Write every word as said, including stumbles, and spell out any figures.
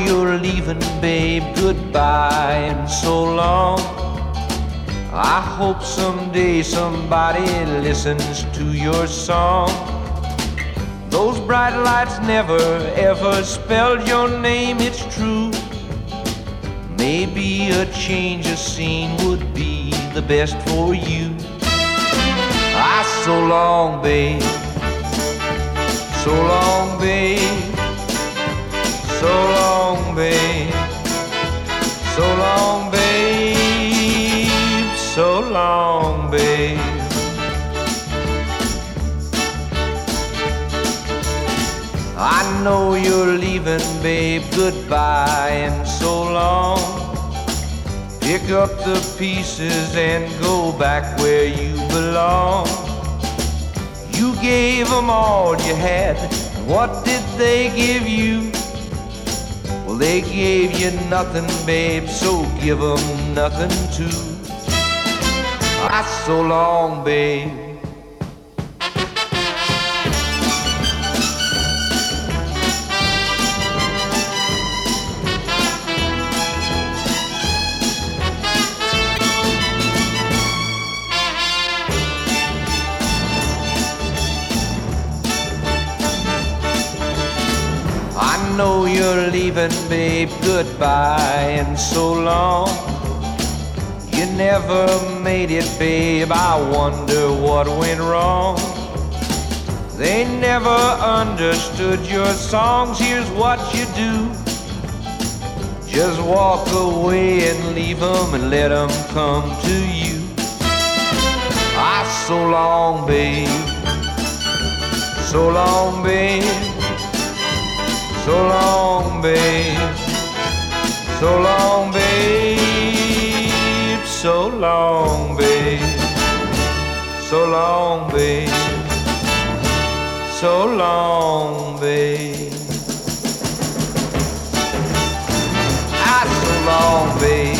you're leaving, babe, goodbye and so long. I hope someday somebody listens to your song. Those bright lights never ever spelled your name, it's true. Maybe a change of scene would be the best for you. Ah, so long, babe. So long, babe. So long, babe. So long, babe. So long, babe. I know you're leaving, babe, goodbye and so long. Pick up the pieces and go back where you belong. You gave them all you had, what did they give you? Well, they gave you nothing, babe, so give them nothing too. Ah, so long, babe. I know you're leaving, babe, goodbye and so long. You never made it, babe, I wonder what went wrong. They never understood your songs, here's what you do. Just walk away and leave them and let them come to you. Ah, so long, babe. So long, babe. So long, babe. So long, babe. So long, babe. So long, babe. So long, babe. Ah, so long, babe.